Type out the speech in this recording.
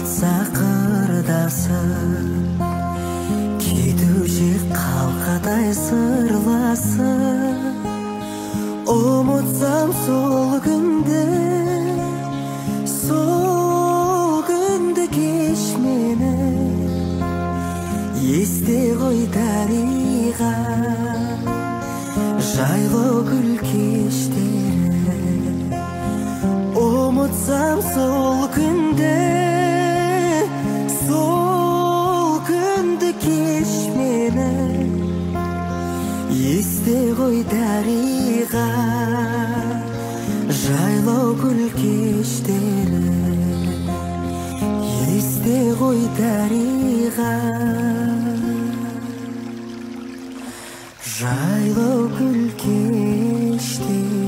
батса қырдасын, кетуші қалқадай сырласын. Ұмытсам сол күнді кеш мені. Есте ғой дариға жайлы гүл кештері. Ұмытсам сол күнді кеш мені. Есте ғой дариға жайлы гүл кештері. Есте ғой дариға жайлы гүл кештері.